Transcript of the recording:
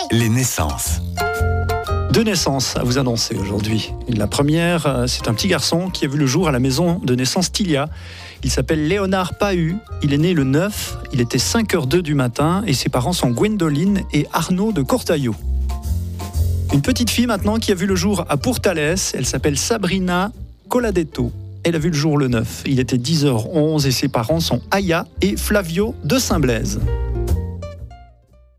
Les naissances. Deux naissances à vous annoncer aujourd'hui. La première, c'est un petit garçon qui a vu le jour à la maison de naissance Tilia. Il s'appelle Léonard Pahu, il est né le 9, il était 5h02 du matin et ses parents sont Gwendoline et Arnaud de Cortaillot. Une petite fille maintenant qui a vu le jour à Pourtalès, elle s'appelle Sabrina Coladetto. Elle a vu le jour le 9, il était 10h11 et ses parents sont Aya et Flavio de Saint-Blaise.